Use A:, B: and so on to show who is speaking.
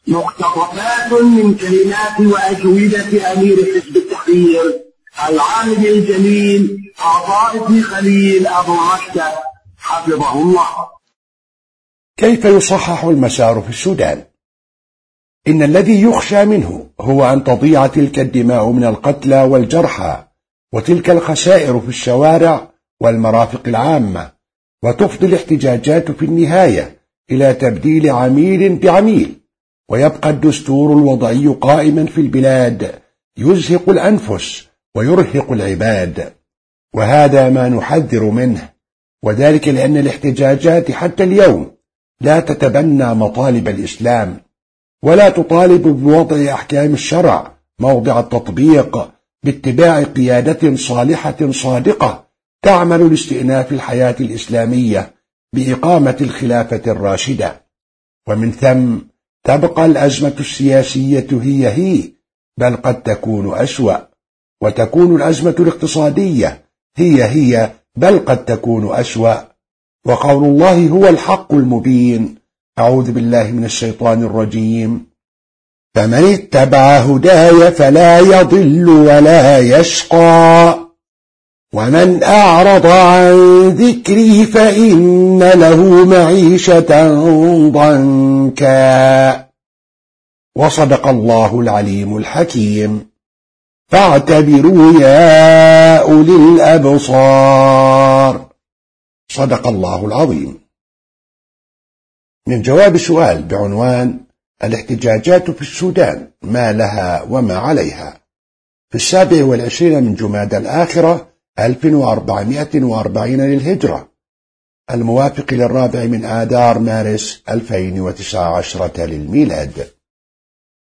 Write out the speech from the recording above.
A: مقتطفات من كلمات وأجوبة أمير حزب التحرير العالم الجليل عطاء خليل أبو رشد حفظه الله.
B: كيف يصحح المسار في السودان؟ إن الذي يخشى منه هو أن تضيع تلك الدماء من القتلى والجرحى وتلك الخسائر في الشوارع والمرافق العامة، وتفضي الاحتجاجات في النهاية إلى تبديل عميل بعميل، ويبقى الدستور الوضعي قائما في البلاد يزهق الأنفس ويرهق العباد. وهذا ما نحذر منه، وذلك لأن الاحتجاجات حتى اليوم لا تتبنى مطالب الإسلام، ولا تطالب بوضع أحكام الشرع موضع التطبيق باتباع قيادة صالحة صادقة تعمل لاستئناف الحياة الإسلامية بإقامة الخلافة الراشدة. ومن ثم تبقى الأزمة السياسية هي بل قد تكون أسوأ، وتكون الأزمة الاقتصادية هي بل قد تكون أسوأ. وقول الله هو الحق المبين. أعوذ بالله من الشيطان الرجيم. فمن اتبع هداي فلا يضل ولا يشقى، ومن أعرض عن ذكري فإن له معيشة ضنكا. وصدق الله العليم الحكيم. فاعتبروا يا أولي الأبصار. صدق الله العظيم. من جواب سؤال بعنوان الاحتجاجات في السودان ما لها وما عليها، في 27 من جمادى الآخرة 1440 للهجرة، الموافق 4 من آذار مارس 2019 للميلاد.